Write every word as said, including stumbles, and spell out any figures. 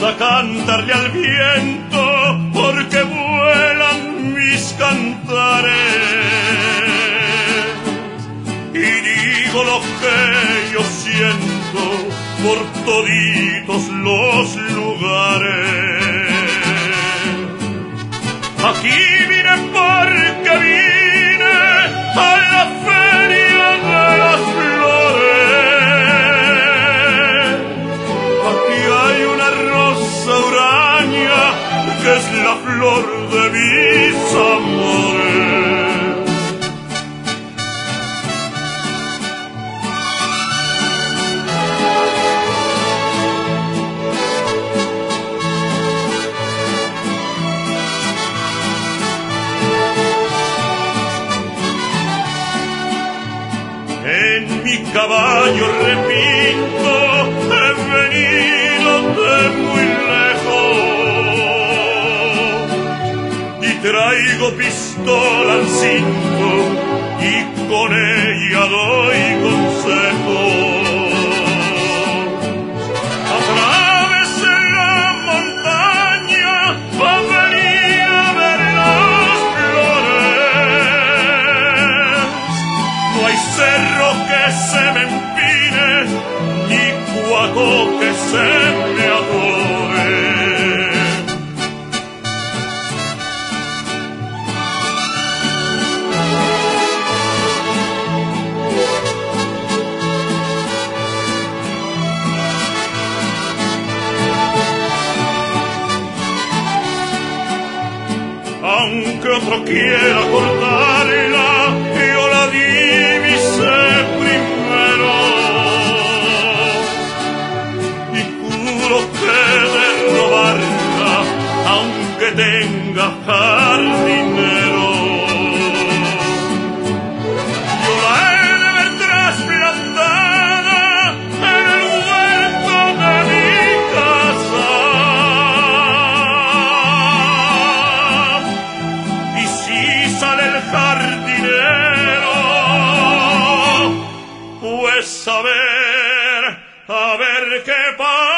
a cantarle al viento, porque vuelan mis cantares. Y digo lo que yo siento por toditos los lugares. Aquí vine porque vine a la feria de las flores. Aquí hay una rosa huraña que es la flor de mis amores. En mi caballo repinto he venido de muy lejos y traigo pistola al cinto y con ella doy consejos. Atravesé la montaña pa' venir a ver las flores. No hay cerro que se me empine, ni cuaco que se me atore. Aunque otro quiera cortarla, yo la divisé primero. Y juro que de robarla, aunque tenga jardinero, yo la he de ver trasplantada en el huerto de mi casa. Y si sale el jardinero, pues a ver, a ver qué pasa.